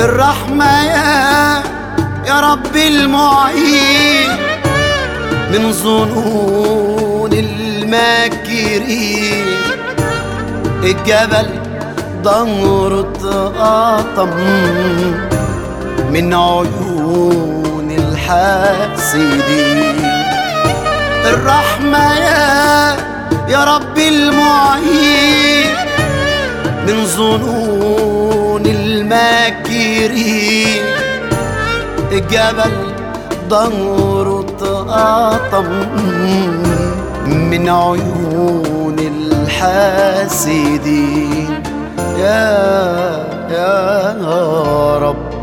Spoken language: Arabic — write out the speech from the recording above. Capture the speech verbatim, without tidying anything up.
الرحمة يا يا رب المعين من ظنون الماكرين. الجبل ضهره اتقطم من عيون الحاسدين. الرحمة يا يا رب المعين من ظنون الماكرين. الجبل ضهره اتقطم من عيون الحاسدين. يا يا رب